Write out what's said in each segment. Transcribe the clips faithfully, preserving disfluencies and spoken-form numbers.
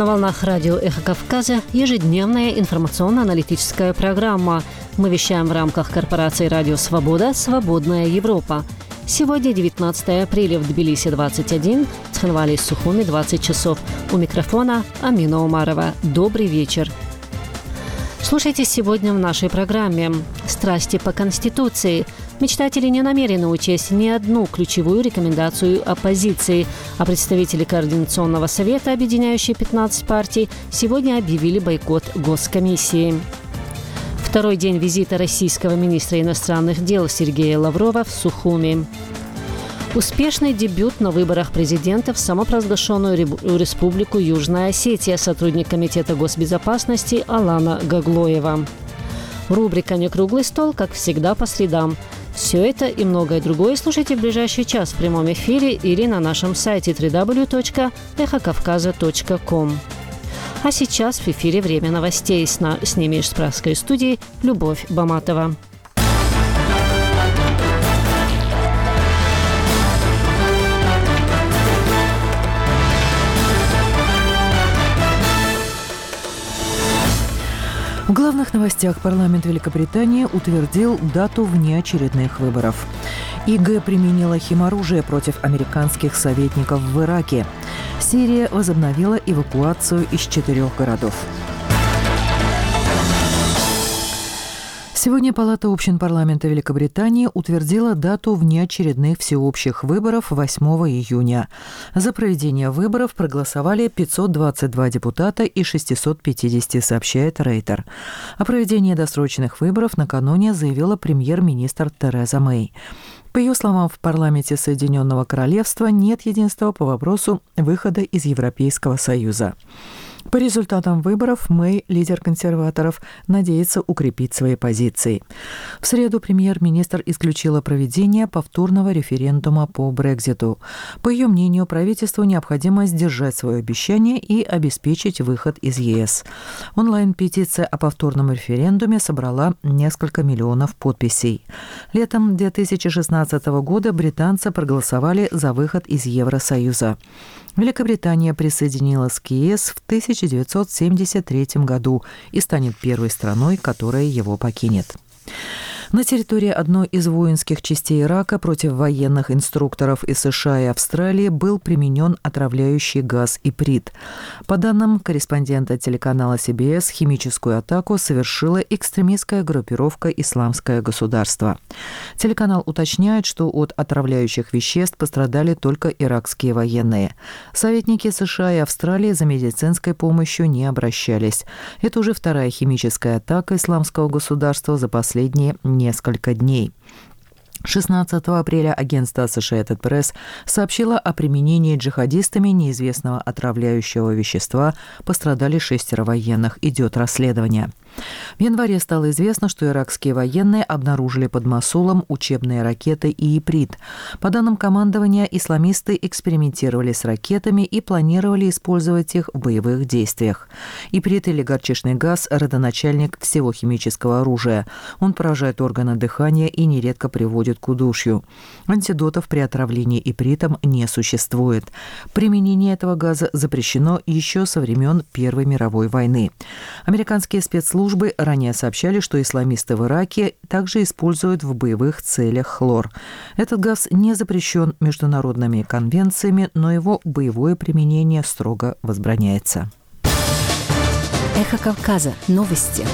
На волнах радио «Эхо Кавказа» ежедневная информационно-аналитическая программа. Мы вещаем в рамках корпорации «Радио Свобода. Свободная Европа». Сегодня девятнадцатое апреля, в Тбилиси двадцать один, в Цхинвале и Сухуми двадцать часов. У микрофона Амина Умарова. Добрый вечер. Слушайте сегодня в нашей программе «Страсти по Конституции». Мечтатели не намерены учесть ни одну ключевую рекомендацию оппозиции, а представители Координационного совета, объединяющие пятнадцать партий, сегодня объявили бойкот Госкомиссии. Второй день визита российского министра иностранных дел Сергея Лаврова в Сухуми. Успешный дебют на выборах президента в самопровозглашенную республику Южная Осетия, сотрудник Комитета госбезопасности Алана Гаглоева. Рубрика «Некруглый стол», как всегда, по средам. Все это и многое другое слушайте в ближайший час в прямом эфире или на нашем сайте дабл ю дабл ю дабл ю точка эхо кавказа точка ком. А сейчас в эфире «Время новостей». С, на, с ними из Пражской студии Любовь Баматова. В главных новостях парламент Великобритании утвердил дату внеочередных выборов. ИГ применила химоружие против американских советников в Ираке. Сирия возобновила эвакуацию из четырех городов. Сегодня Палата общин парламента Великобритании утвердила дату внеочередных всеобщих выборов восьмого июня. За проведение выборов проголосовали пятьсот двадцать два депутата из шестисот пятидесяти, сообщает Рейтер. О проведении досрочных выборов накануне заявила премьер-министр Тереза Мэй. По ее словам, в парламенте Соединенного Королевства нет единства по вопросу выхода из Европейского Союза. По результатам выборов Мэй, лидер консерваторов, надеется укрепить свои позиции. В среду премьер-министр исключила проведение повторного референдума по Брекситу. По ее мнению, правительству необходимо сдержать свое обещание и обеспечить выход из ЕС. Онлайн-петиция о повторном референдуме собрала несколько миллионов подписей. Летом две тысячи шестнадцатого года британцы проголосовали за выход из Евросоюза. Великобритания присоединилась к ЕС в тысяча девятьсот семьдесят третьем году и станет первой страной, которая его покинет. На территории одной из воинских частей Ирака против военных инструкторов из США и Австралии был применен отравляющий газ иприт. По данным корреспондента телеканала си би эс, химическую атаку совершила экстремистская группировка «Исламское государство». Телеканал уточняет, что от отравляющих веществ пострадали только иракские военные. Советники США и Австралии за медицинской помощью не обращались. Это уже вторая химическая атака «Исламского государства» за последние несколько дней. шестнадцатого апреля агентство Associated Press сообщило о применении джихадистами неизвестного отравляющего вещества. Пострадали шестеро военных. Идет расследование. В январе стало известно, что иракские военные обнаружили под Мосулом учебные ракеты и иприт. По данным командования, исламисты экспериментировали с ракетами и планировали использовать их в боевых действиях. Иприт или горчичный газ – родоначальник всего химического оружия. Он поражает органы дыхания и нередко приводит к удушью. Антидотов при отравлении ипритом не существует. Применение этого газа запрещено еще со времен Первой мировой войны. Американские спецслужбы Службы ранее сообщали, что исламисты в Ираке также используют в боевых целях хлор. Этот газ не запрещен международными конвенциями, но его боевое применение строго возбраняется. Эхо Кавказа. Новости.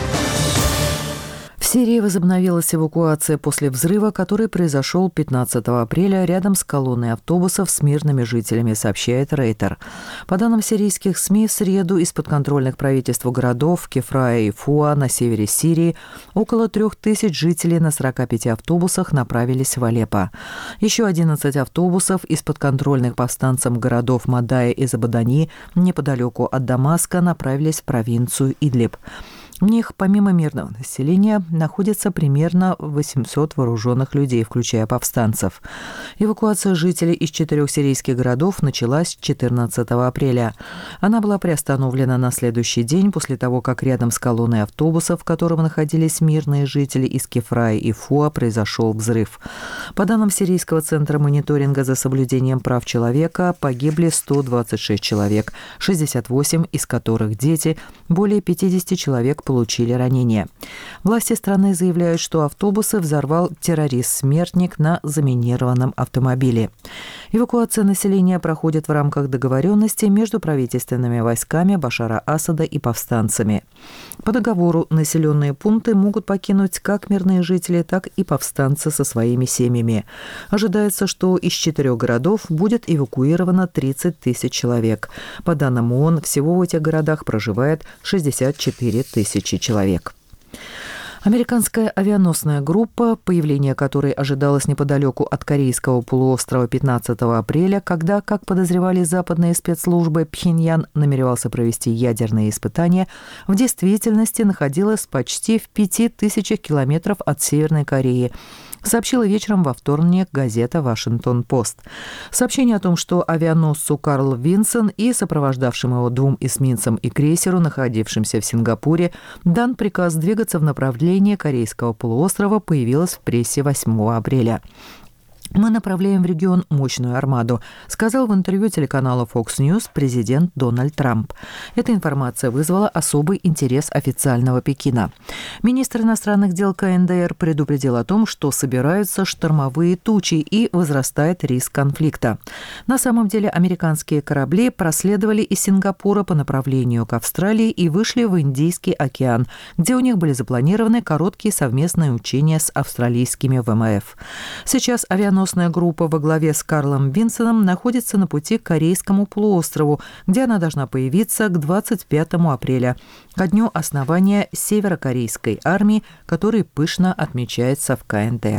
В Сирии возобновилась эвакуация после взрыва, который произошел пятнадцатого апреля рядом с колонной автобусов с мирными жителями, сообщает Рейтер. По данным сирийских СМИ, в среду из подконтрольных правительству городов Кефрая и Фуа на севере Сирии около трех тысяч жителей на сорока пяти автобусах направились в Алеппо. Еще одиннадцать автобусов из подконтрольных повстанцам городов Мадая и Забадани неподалеку от Дамаска направились в провинцию Идлиб. В них, помимо мирного населения, находится примерно восемьсот вооруженных людей, включая повстанцев. Эвакуация жителей из четырех сирийских городов началась четырнадцатого апреля. Она была приостановлена на следующий день после того, как рядом с колонной автобусов, в котором находились мирные жители из Кефрая и Фуа, произошел взрыв. По данным Сирийского центра мониторинга за соблюдением прав человека, погибли сто двадцать шесть человек, шестьдесят восемь из которых дети, более пятьдесят человек получили ранения. Власти страны заявляют, что автобусы взорвал террорист-смертник на заминированном автомобиле. Эвакуация населения проходит в рамках договоренности между правительственными войсками Башара Асада и повстанцами. По договору населенные пункты могут покинуть как мирные жители, так и повстанцы со своими семьями. Ожидается, что из четырех городов будет эвакуировано тридцать тысяч человек. По данным ООН, всего в этих городах проживает шестьдесят четыре тысячи человек. Американская авианосная группа, появление которой ожидалось неподалеку от Корейского полуострова пятнадцатого апреля, когда, как подозревали западные спецслужбы, Пхеньян намеревался провести ядерные испытания, в действительности находилась почти в пяти тысячах километров от Северной Кореи, сообщила вечером во вторник газета «Вашингтон-Пост». Сообщение о том, что авианосцу Карл Винсон и сопровождавшим его двум эсминцам и крейсеру, находившимся в Сингапуре, дан приказ двигаться в направлении Корейского полуострова, появилось в прессе восьмого апреля. «Мы направляем в регион мощную армаду», сказал в интервью телеканалу Fox News президент Дональд Трамп. Эта информация вызвала особый интерес официального Пекина. Министр иностранных дел КНДР предупредил о том, что собираются штормовые тучи и возрастает риск конфликта. На самом деле американские корабли проследовали из Сингапура по направлению к Австралии и вышли в Индийский океан, где у них были запланированы короткие совместные учения с австралийскими ВМФ. Сейчас авианосцы Авианосная группа во главе с Карлом Винсоном находится на пути к Корейскому полуострову, где она должна появиться к двадцать пятому апреля, ко дню основания северокорейской армии, который пышно отмечается в КНДР.